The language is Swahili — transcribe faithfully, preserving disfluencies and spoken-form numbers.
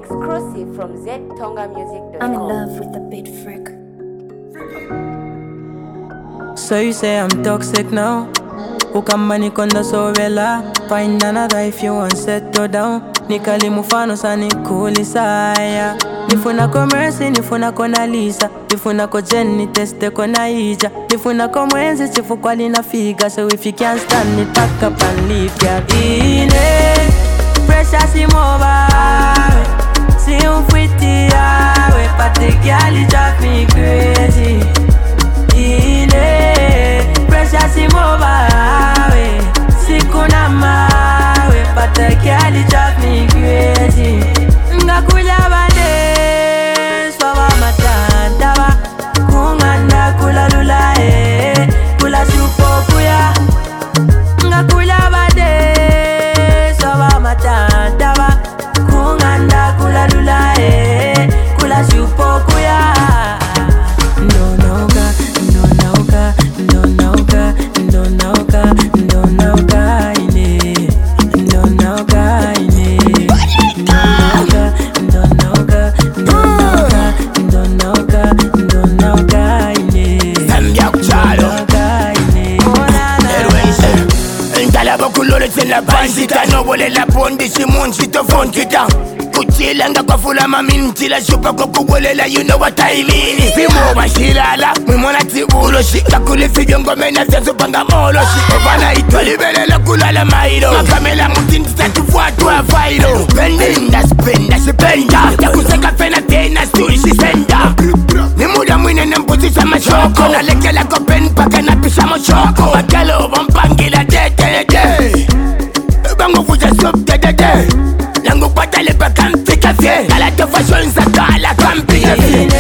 Exclusive from z tonga music dot com. I'm in love with the beat freak. So you say I'm toxic now? Ukambani konda so vela. Find another if you want settle down. Nikali mufano sa nikuli saya. Nifuna ko Mercy, nifuna ko Nalisa. Nifuna ko Jenny, teste ko Naija. Nifuna ko mwenzi, chifu kwa lina figa. So if you can't stand it, pack up and leave, girl. Ine, pressure si mova. Si umfiti yawe, pati girl, it drive me crazy. Ine, pressure si mova. Si kuna mawe, pati girl, it drive me crazy. Ngakuja bade, swawa matandaba. Kunganda kula lula eh, kula shupo kuya. Ngakuja bade, swawa matandaba. Kunganda kula lula eh, kula shupo kuya. No nauka, no nauka, no nauka, no nauka, no nauka ine, no nauka ine. La bandita no vole la bondi si munchito fontita Kuchila nga kwa fula maminti la shupa kukuwele la you know what I mean Fimo wa shilala, mwimona ti ulo shi Kakuli fidyo ngome na sensu panga molo shi Ovana ito libele la kula la mairo Makamela mutindi tatu fuatu wa fairo Pendinda spenda si penda Yakuseka fena tena sturi si senda Ni muda mwine nempuzisha mashoko Na leke la kopen paka na pisha mochoko Wakalo wampangila dete dete Bango fuja sop de de de Lango patale pa kampi kafye Kala to fashion sa kala kampi kafye